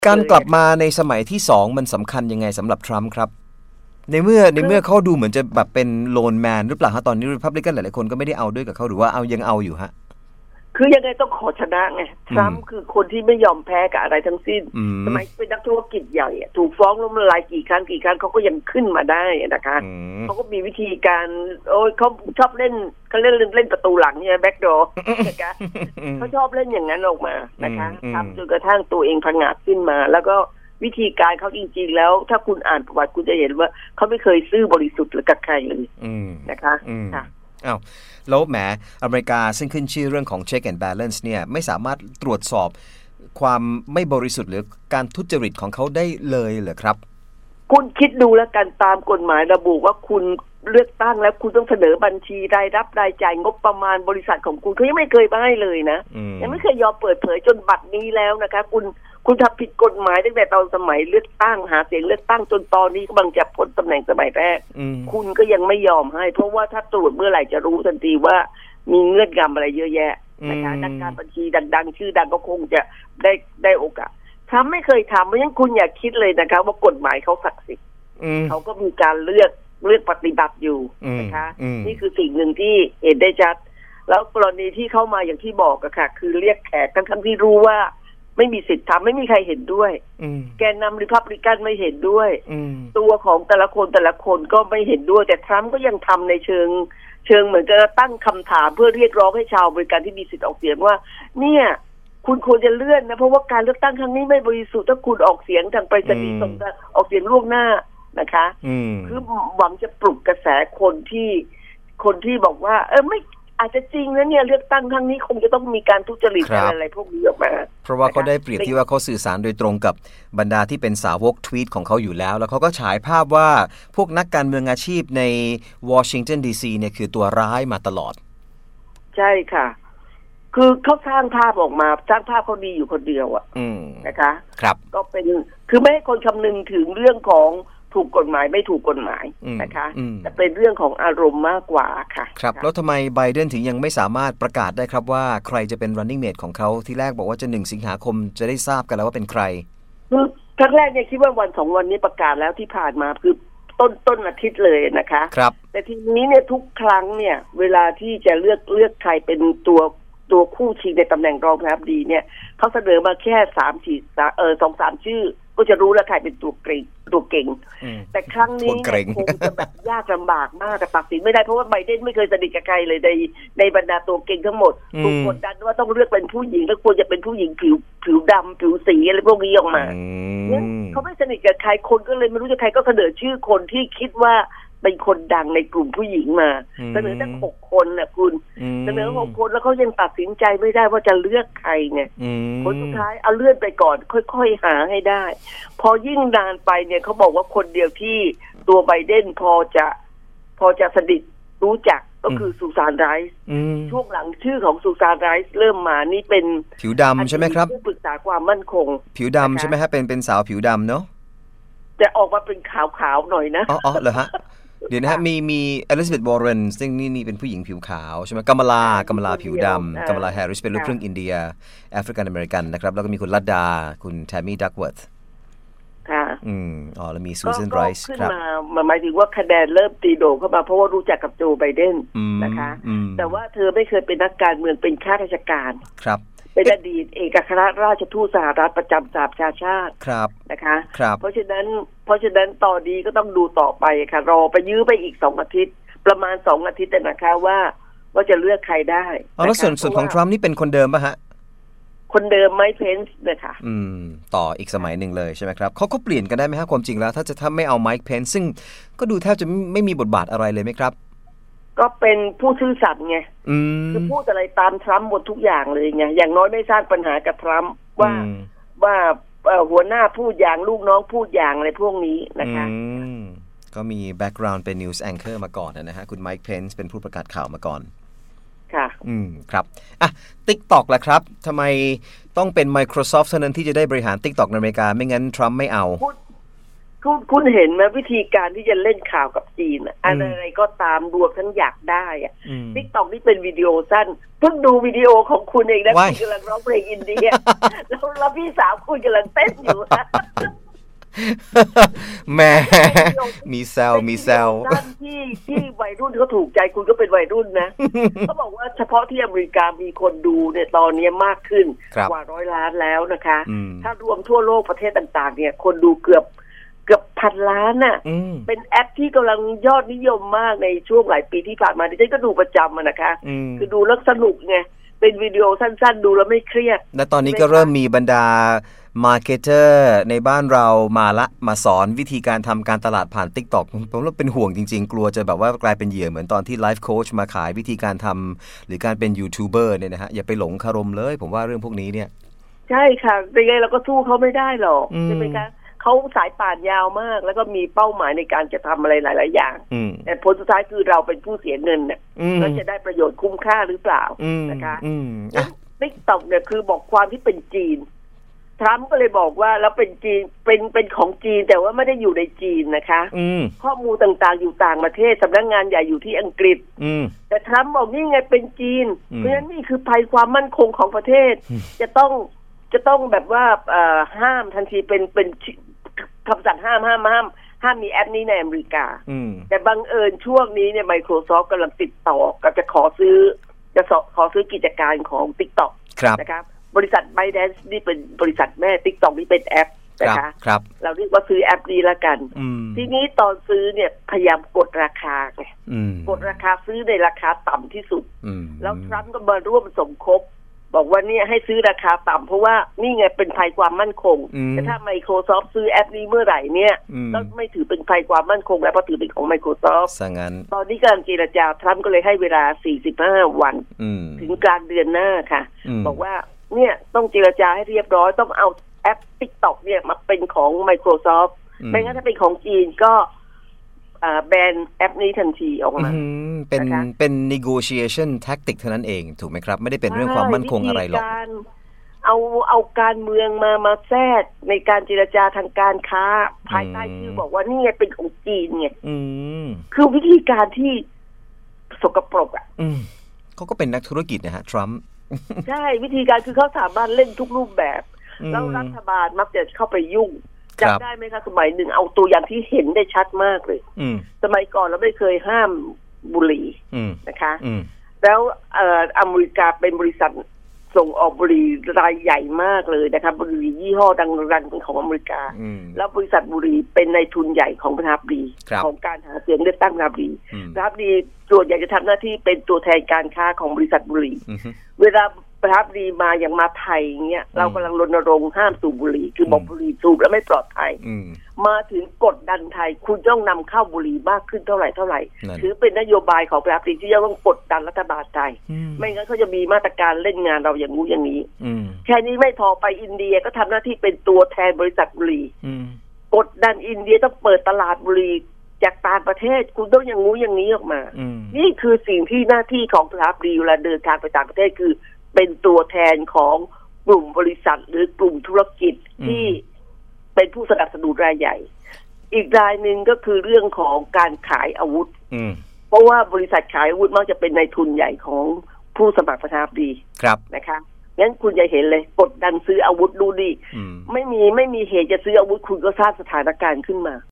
การกลับมาในสมัยที่2มันสำคัญยังไงสำหรับทรัมป์ครับในเมื่อเขาดูเหมือนจะแบบเป็นโลนแมนหรือเปล่าฮะตอนนี้รีพับลิกันหลายๆคนก็ไม่ได้เอาด้วยกับเขาหรือว่ายังเอาอยู่ฮะคือยังไงต้องขอชนะไงทรัมป์คือคนที่ไม่ยอมแพ้กับอะไรทั้งสิ้นสมัยเป็นนักธุรกิจใหญ่ถูกฟ้องล้มละลายกี่ครั้งเขาก็ยังขึ้นมาได้นะคะเขาก็มีวิธีการเขาชอบเล่นเขาเล่นประตูหลังเนี่ยแบ็คดอร์นะคะเขาชอบเล่นอย่างนั้นออกมานะคะทำจนกระทั่งตัวเองพังงาดขึ้นมาแล้วก็วิธีการเขาจริงๆแล้วถ้าคุณอ่านประวัติคุณจะเห็นว่าเขาไม่เคยซื่อบริสุทธิ์หรือกับใครเลยนะคะค่ะอ้าวแล้วแหมอเมริกาซึ่งขึ้นชื่อเรื่องของ check and balance เนี่ยไม่สามารถตรวจสอบความไม่บริสุทธิ์หรือการทุจริตของเขาได้เลยเหรอครับคุณคิดดูแล้วกันตามกฎหมายระบุว่าคุณเลือกตั้งแล้วคุณต้องเสนอบัญชีรายรับรายจ่ายงบประมาณบริษัทของคุณเขายังไม่เคยให้เลยนะยังไม่เคยยอมเปิดเผยจนบัดนี้แล้วนะคะคุณทำผิดกฎหมายตั้งแต่ตอนสมัยเลือกตั้งหาเสียงเลือกตั้งจนตอนนี้กำลังจะพ้นตำแหน่งสมัยแรกคุณก็ยังไม่ยอมให้เพราะว่าถ้าตรวจเมื่อไหร่จะรู้ทันทีว่ามีเงื่อนงำอะไรเยอะแยะนะคะนักการบัญชีดังๆชื่อดังก็คงจะได้โอกาสทำไม่เคยทำเพราะฉะนั้นคุณอย่าคิดเลยนะคะว่ากฎหมายเขาศักดิ์สิทธิ์เขาก็มีการเลือกปฏิบัติอยู่นะคะนี่คือสิ่งหนึ่งที่เห็นได้ชัดแล้วกรณีที่เข้ามาอย่างที่บอกอะค่ะคือเรียกแขกทั้งที่รู้ว่าไม่มีสิทธิ์ทำไม่มีใครเห็นด้วยแกนนำริพับลิกันไม่เห็นด้วยตัวของแต่ละคนก็ไม่เห็นด้วยแต่ทรัมป์ก็ยังทำในเชิงเหมือนกับตั้งคำถามเพื่อเรียกร้องให้ชาวอเมริกันที่มีสิทธิ์ออกเสียงว่าเนี่ยคุณควรจะเลื่อนนะเพราะว่าการเลือกตั้งครั้งนี้ไม่บริสุทธิ์ถ้าคุณออกเสียงทางไปรษณีย์ส่งออกเสียงล่วงหน้านะคะคือหวังจะปลุกกระแสคนที่บอกว่าไม่อาจจะจริงนะเนี่ยเลือกตั้งครั้งนี้คงจะต้องมีการทุจริตอะไรพวกนี้ออกมาเพราะว่าเขาได้เปรียบที่ว่าเขาสื่อสารโดยตรงกับบรรดาที่เป็นสาวกทวีตของเขาอยู่แล้วเขาก็ฉายภาพว่าพวกนักการเมืองอาชีพในวอชิงตันดีซีเนี่ยคือตัวร้ายมาตลอดใช่ค่ะคือเขาสร้างภาพออกมาสร้างภาพเขาดีอยู่คนเดียวอะนะคะครับก็เป็นคือไม่ให้คนคำนึงถึงเรื่องของถูกกฎหมายไม่ถูกกฎหมายนะคะแต่เป็นเรื่องของอารมณ์มากกว่าค่ะครับแล้วทำไมไบเดนถึงยังไม่สามารถประกาศได้ครับว่าใครจะเป็น running mate ของเขาที่แรกบอกว่าจะ1 สิงหาคมจะได้ทราบกันแล้วว่าเป็นใครคือครั้งแรกเนี่ยคิดว่าวัน2วันนี้ประกาศแล้วที่ผ่านมาคือต้นอาทิตย์เลยนะคะครับแต่ทีนี้เนี่ยทุกครั้งเนี่ยเวลาที่จะเลือกใครเป็นตัวคู่ชิงในตำแหน่งรองประธานาธิบดีเนี่ยเขาเสนอมาแค่2-3 ชื่อก็จะรู้แล้วใครเป็นตัวเก่งแต่ครั้งนี้คงจะแบบยากลำบากมากแต่ตัดสินไม่ได้เพราะว่าไบเดนไม่เคยสนิทกับใครเลยในบรรดาตัวเก่งทั้งหมดถูกกดดันว่าต้องเลือกเป็นผู้หญิงแล้วควรจะเป็นผู้หญิงผิวดำผิวสีอะไรพวกนี้ออกมาเขาไม่สนิทกับใครคนก็เลยไม่รู้จะใครก็เสนอชื่อคนที่คิดว่าเป็นคนดังในกลุ่มผู้หญิงมาเสนอตั้ง6 คนนะคุณเสนอ6 คนแล้วเขายังตัดสินใจไม่ได้ว่าจะเลือกใครเนี่ยคนสุดท้ายเอาเลื่อนไปก่อนค่อยๆหาให้ได้พอยิ่งนานไปเนี่ยเขาบอกว่าคนเดียวที่ตัวไบเดนพอจะสนิทรู้จักก็คือซูซานไรส์ช่วงหลังชื่อของซูซานไรส์เริ่มมานี่เป็นผิวดำใช่ไหมครับผู้ปรึกษาความมั่นคงผิวดำใช่ไหมฮะเป็นสาวผิวดำเนาะแต่ออกมาเป็นขาวๆหน่อยนะอ๋อเหรอฮะเดี๋ยวนะฮะมีอลิซาเบธวอร์เรนซึ่งนี่เป็นผู้หญิงผิวขาวใช่ไหมกัมลาผิวดำกัมลาแฮร์ริสเป็นลูกครึ่งอินเดียแอฟริกันอเมริกันนะครับแล้วก็มีคุณลัดดาคุณแทมมี่ดักเวิร์ธค่ะแล้วมีซูซานไรส์ครับหมายถึงว่าคะแนนเริ่มตีโด่เข้ามาเพราะว่ารู้จักกับโจไบเดนนะคะแต่ว่าเธอไม่เคยเป็นนักการเมืองเป็นข้าราชการครับเป็นอดีตเอกอัครราชทูตสหรัฐประจำสหประชาชาตินะคะเพราะฉะนั้นตอนนี้ก็ต้องดูต่อไปค่ะรอไปยื้อไปอีก2 อาทิตย์ประมาณ2 อาทิตย์นะคะว่าจะเลือกใครได้แล้วส่วนของทรัมป์นี่เป็นคนเดิมป่ะฮะคนเดิมไมค์เพนส์นะคะต่ออีกสมัยหนึ่งเลยใช่ไหมครับเขาเปลี่ยนกันได้ไหมฮะความจริงแล้วถ้าไม่เอาไมค์เพนส์ซึ่งก็ดูแทบจะไม่มีบทบาทอะไรเลยไหมครับก็เป็นผู้ซื่อสัตย์ไงคือพูดอะไรตามทรัมป์หมดทุกอย่างเลยไงอย่างน้อยไม่สร้างปัญหากับทรัมป์ว่าหัวหน้าพูดอย่างลูกน้องพูดอย่างอะไรพวกนี้นะคะก็มีแบ็กกราวด์เป็นนิวส์แองเกอร์มาก่อนนะฮะคุณไมค์เพนส์เป็นผู้ประกาศข่าวมาก่อนค่ะครับอ่ะ TikTok ล่ะครับทำไมต้องเป็น Microsoft เท่านั้นที่จะได้บริหาร TikTok ในอเมริกาไม่งั้นทรัมป์ไม่เอาคุณเห็นไหมวิธีการที่จะเล่นข่าวกับจีนอะไรก็ตามรวมทั้งอยากได้TikTok นี่เป็นวิดีโอสั้นเพิ่งดูวิดีโอของคุณเองนะคุณกำลังร้องเพลงอินเดียแล้วพี่สาวคุณกำลังเต้นอยู่แม่มีแซวที่วัยรุ่นเขาถูกใจคุณก็เป็นวัยรุ่นนะเขาบอกว่าเฉพาะที่อเมริกามีคนดูเนี่ยตอนนี้มากขึ้นกว่า100 ล้านแล้วนะคะถ้ารวมทั่วโลกประเทศต่างๆเนี่ยคนดูเกือบ1,000 ล้านน่ะเป็นแอปที่กำลังยอดนิยมมากในช่วงหลายปีที่ผ่านมาดิฉันก็ดูประจำนะคะคือดูแล้วสนุกไงเป็นวิดีโอสั้นๆดูแล้วไม่เครียดและตอนนี้ก็เริ่มมีบรรดามาร์เก็ตเตอร์ในบ้านเรามาสอนวิธีการทำการตลาดผ่าน TikTok ผมว่าเป็นห่วงจริงๆกลัวจะแบบว่ากลายเป็นเหยื่อเหมือนตอนที่ไลฟ์โค้ชมาขายวิธีการทำหรือการเป็นยูทูบเบอร์เนี่ยนะฮะอย่าไปหลงคารมเลยผมว่าเรื่องพวกนี้เนี่ยใช่ค่ะยังไงเราก็สู้เขาไม่ได้หรอกใช่ไหมคะเขาสายป่านยาวมากแล้วก็มีเป้าหมายในการจะทำอะไรหลายๆอย่างแต่ผลสุดท้ายคือเราเป็นผู้เสียเงินเนี่ยแล้วจะได้ประโยชน์คุ้มค่าหรือเปล่านะคะTikTokเนี่ยคือบอกความที่เป็นจีนทรัมป์ก็เลยบอกว่าแล้วเป็นจีนเป็นของจีนแต่ว่าไม่ได้อยู่ในจีนนะคะข้อมูลต่างๆอยู่ต่างประเทศสำนักงานใหญ่อยู่ที่อังกฤษแต่ทรัมป์บอกนี่ไงเป็นจีนเพราะฉะนั้นนี่คือภัยความมั่นคงของประเทศจะต้องแบบว่าห้ามทันทีเป็นคำสั่งห้ามมีแอปนี้ในอเมริกาแต่บังเอิญช่วงนี้เนี่ย Microsoft กำลังติดต่อกับจะขอซื้อกิจการของ TikTok นะครับบริษัท ByteDance นี่เป็นบริษัทแม่ TikTok นี่เป็นแอปนะคะเราเรียกว่าซื้อแอปนี้ละกันทีนี้ตอนซื้อเนี่ยพยายามกดราคาไงกดราคาซื้อในราคาต่ำที่สุดแล้วทรัมป์ก็มาร่วมสมคบบอกว่าเนี่ยให้ซื้อราคาต่ำเพราะว่านี่ไงเป็นภัยความมั่นคงแต่ถ้า Microsoft ซื้อแอปนี้เมื่อไหร่เนี่ยก็ไม่ถือเป็นภัยความมั่นคงแล้วเพราะถือเป็นของ Microsoft ตอนนี้กำลังเจรจาทรัมป์ก็เลยให้เวลา45 วันถึงกลางเดือนหน้าค่ะบอกว่าเนี่ยต้องเจรจาให้เรียบร้อยต้องเอาแอป TikTok เนี่ยมาเป็นของ Microsoft ไม่งั้นถ้าเป็นของจีนก็แบนแอปนี้ทันทีออกมาเป็น negotiation tactic เท่านั้นเองถูกไหมครับไม่ได้เป็นเรื่องความมั่นคงอะไรหรอกเอาการเมืองมาแทรกในการเจรจาทางการค้าภายใต้ชื่อบอกว่านี่ไงเป็นของจีนไงคือวิธีการที่สกปรกอ่ะเขาก็เป็นนักธุรกิจนะฮะทรัมป์ใช่วิธีการคือเขาสามารถเล่นทุกรูปแบบแล้วรัฐบาลมักจะเข้าไปยุ่งจำได้ไหมคะสมัยหนึ่งเอาตัวอย่างที่เห็นได้ชัดมากเลยสมัยก่อนเราไม่เคยห้ามบุหรี่นะคะแล้วอเมริกาเป็นบริษัทส่งออกบุหรี่รายใหญ่มากเลยนะคะบุหรี่ยี่ห้อดังๆของอเมริกาแล้วบริษัทบุหรี่เป็นนายทุนใหญ่ของประธานาธิบดีของการหาเสียงเลือกตั้งประธานาธิบดีประธานาธิบดีส่วนใหญ่จะทำหน้าที่เป็นตัวแทนการค้าของบริษัทบุหรี่เวลาประธานาธิบดีมาอย่างมาไทยเงี้ยเรากำลังรณรงค์ห้ามสูบบุหรี่คือบอกบุหรี่สูบแล้วไม่ปลอดภัยมาถึงกดดันไทยคุณต้องนำเข้าบุหรี่มากขึ้นเท่าไหร่ถือเป็นนโยบายของประธานาธิบดีที่จะต้องกดดันรัฐบาลไทยไม่งั้นเขาจะมีมาตรการเล่นงานเราอย่างงู้อย่างนี้แค่นี้ไม่พอไปอินเดียก็ทำหน้าที่เป็นตัวแทนบริษัทบุหรี่กดดันอินเดียต้องเปิดตลาดบุหรี่จากต่างประเทศคุณต้องอย่างงู้อย่างนี้ออกมานี่คือสิ่งที่หน้าที่ของประธานาธิบดีเวลาเดินทางไปต่างประเทศคือเป็นตัวแทนของกลุ่มบริษัทหรือกลุ่มธุรกิจที่เป็นผู้สนับสนุนรายใหญ่อีกรายหนึ่งก็คือเรื่องของการขายอาวุธเพราะว่าบริษัทขายอาวุธมักจะเป็นนายทุนใหญ่ของผู้สมัครประธานาธิบดีนะคะงั้นคุณจะเห็นเลยกดดันซื้ออาวุธดูดิไม่มีเหตุจะซื้ออาวุธคุณก็สร้างสถานการณ์ขึ้นมา